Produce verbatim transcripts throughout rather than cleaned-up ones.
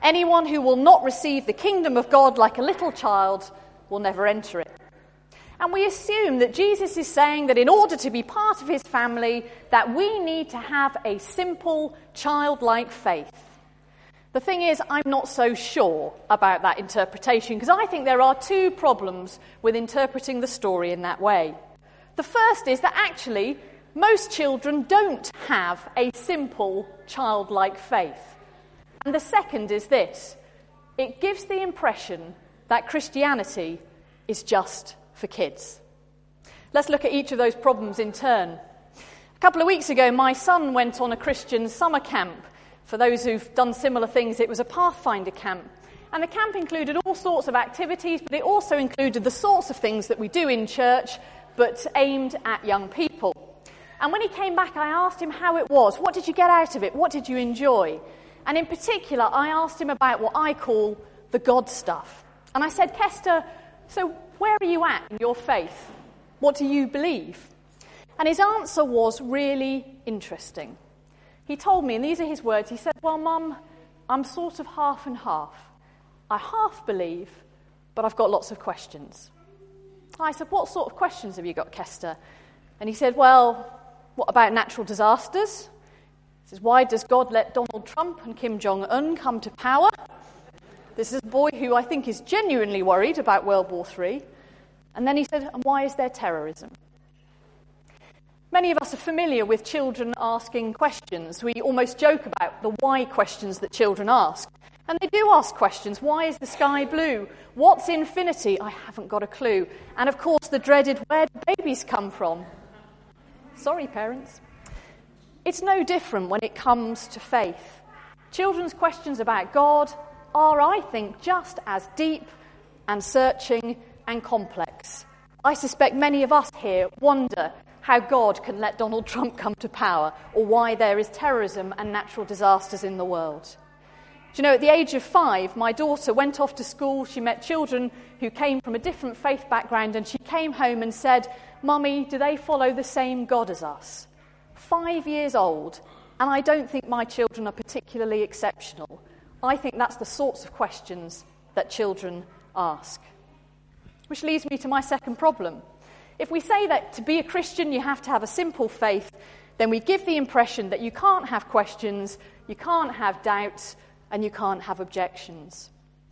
Anyone who will not receive the kingdom of God like a little child will never enter it. And we assume that Jesus is saying that in order to be part of his family, that we need to have a simple, childlike faith. The thing is, I'm not so sure about that interpretation, because I think there are two problems with interpreting the story in that way. The first is that actually, most children don't have a simple, childlike faith. And the second is this: it gives the impression that Christianity is just for kids. Let's look at each of those problems in turn. A couple of weeks ago, my son went on a Christian summer camp. For those who've done similar things, it was a Pathfinder camp. And the camp included all sorts of activities, but it also included the sorts of things that we do in church, but aimed at young people. And when he came back, I asked him how it was. What did you get out of it? What did you enjoy? And in particular, I asked him about what I call the God stuff. And I said, Kester, so where are you at in your faith? What do you believe? And his answer was really interesting. He told me, and these are his words, he said, well, Mum, I'm sort of half and half. I half believe, but I've got lots of questions. I said, what sort of questions have you got, Kester? And he said, well, what about natural disasters? He says, why does God let Donald Trump and Kim Jong-un come to power? This is a boy who I think is genuinely worried about World War Three. And then he said, and why is there terrorism? Many of us are familiar with children asking questions. We almost joke about the why questions that children ask. And they do ask questions. Why is the sky blue? What's infinity? I haven't got a clue. And of course, the dreaded, where do babies come from? Sorry, parents. It's no different when it comes to faith. Children's questions about God are, I think, just as deep and searching and complex. I suspect many of us here wonder how God can let Donald Trump come to power, or why there is terrorism and natural disasters in the world. Do you know, at the age of five, my daughter went off to school. She met children who came from a different faith background, and she came home and said, Mummy, do they follow the same God as us? Five years old, and I don't think my children are particularly exceptional. I think that's the sorts of questions that children ask. Which leads me to my second problem. If we say that to be a Christian you have to have a simple faith, then we give the impression that you can't have questions, you can't have doubts, and you can't have objections.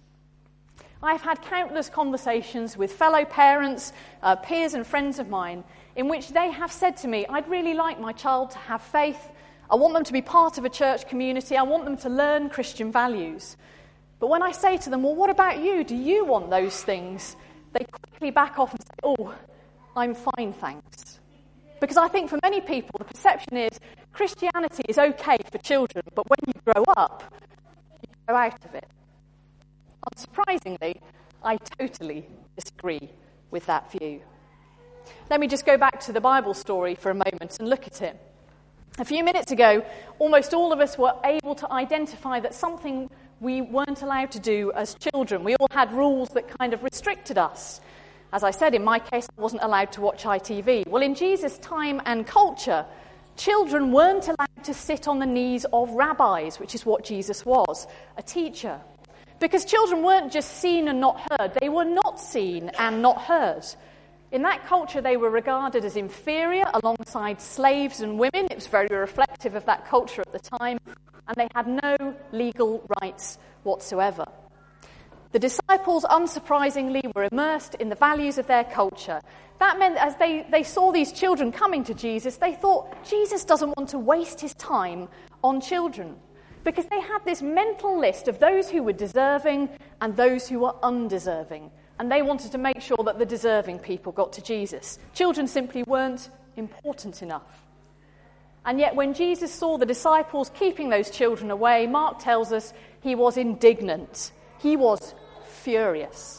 I've had countless conversations with fellow parents, uh, peers and friends of mine, in which they have said to me, I'd really like my child to have faith, I want them to be part of a church community, I want them to learn Christian values. But when I say to them, well, what about you? Do you want those things? They quickly back off and say, oh, I'm fine, thanks. Because I think for many people, the perception is Christianity is okay for children, but when you grow up, you grow out of it. Unsurprisingly, I totally disagree with that view. Let me just go back to the Bible story for a moment and look at it. A few minutes ago, almost all of us were able to identify that something we weren't allowed to do as children. We all had rules that kind of restricted us. As I said, in my case, I wasn't allowed to watch I T V. Well, in Jesus' time and culture, children weren't allowed to sit on the knees of rabbis, which is what Jesus was, a teacher. Because children weren't just seen and not heard, they were not seen and not heard. In that culture, they were regarded as inferior alongside slaves and women. It was very reflective of that culture at the time, and they had no legal rights whatsoever. The disciples, unsurprisingly, were immersed in the values of their culture. That meant as they, they saw these children coming to Jesus, they thought, Jesus doesn't want to waste his time on children. Because they had this mental list of those who were deserving and those who were undeserving. And they wanted to make sure that the deserving people got to Jesus. Children simply weren't important enough. And yet when Jesus saw the disciples keeping those children away, Mark tells us he was indignant. He was furious.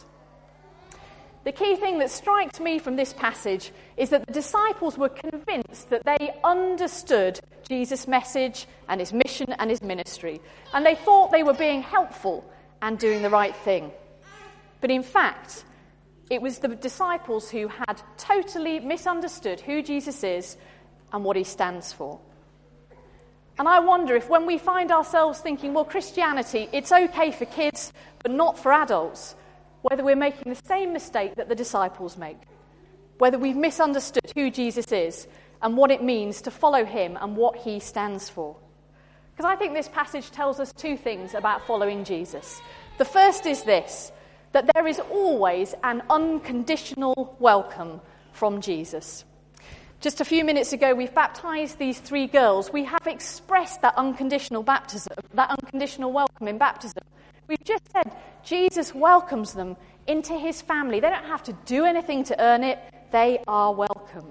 The key thing that strikes me from this passage is that the disciples were convinced that they understood Jesus' message and his mission and his ministry. And they thought they were being helpful and doing the right thing. But in fact, it was the disciples who had totally misunderstood who Jesus is and what he stands for. And I wonder if when we find ourselves thinking, well, Christianity, it's okay for kids, but not for adults, whether we're making the same mistake that the disciples make, whether we've misunderstood who Jesus is and what it means to follow him and what he stands for. Because I think this passage tells us two things about following Jesus. The first is this, that there is always an unconditional welcome from Jesus. Just a few minutes ago, we've baptized these three girls. We have expressed that unconditional baptism, that unconditional welcome in baptism. We've just said Jesus welcomes them into his family. They don't have to do anything to earn it. They are welcome.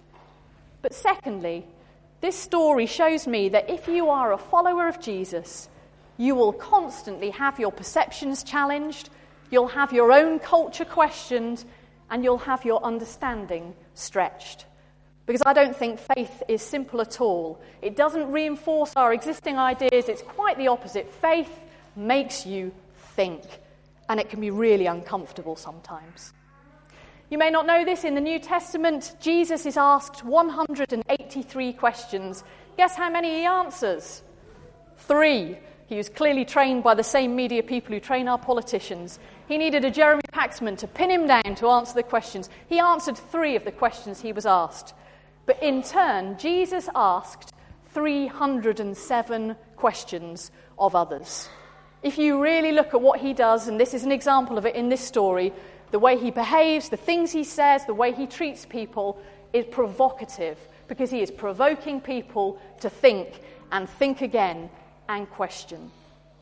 But secondly, this story shows me that if you are a follower of Jesus, you will constantly have your perceptions challenged, you'll have your own culture questioned, and you'll have your understanding stretched. Because I don't think faith is simple at all. It doesn't reinforce our existing ideas. It's quite the opposite. Faith makes you think, and it can be really uncomfortable sometimes. You may not know this, in the New Testament, Jesus is asked one hundred eighty-three questions. Guess how many he answers? Three. He was clearly trained by the same media people who train our politicians. He needed a Jeremy Paxman to pin him down to answer the questions. He answered three of the questions he was asked. But in turn, Jesus asked three hundred seven questions of others. If you really look at what he does, and this is an example of it in this story, the way he behaves, the things he says, the way he treats people is provocative, because he is provoking people to think and think again and question.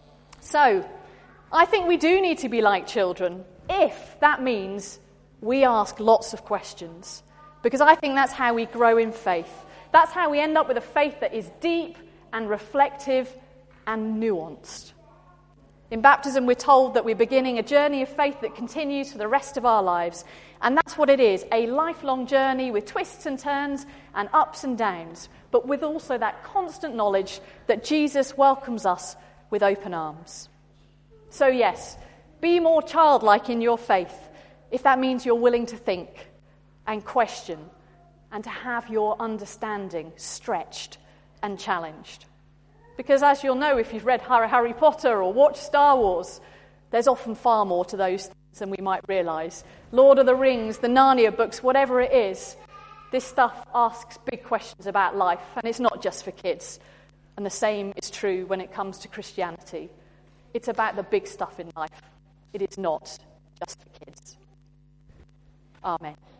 So, I think we do need to be like children, if that means we ask lots of questions. Because I think that's how we grow in faith. That's how we end up with a faith that is deep and reflective and nuanced. In baptism, we're told that we're beginning a journey of faith that continues for the rest of our lives. And that's what it is, a lifelong journey with twists and turns and ups and downs, but with also that constant knowledge that Jesus welcomes us with open arms. So yes, be more childlike in your faith, if that means you're willing to think and question, and to have your understanding stretched and challenged. Because as you'll know if you've read Harry Potter or watched Star Wars, there's often far more to those things than we might realise. Lord of the Rings, the Narnia books, whatever it is, this stuff asks big questions about life, and it's not just for kids. And the same is true when it comes to Christianity. It's about the big stuff in life. It is not just for kids. Amen.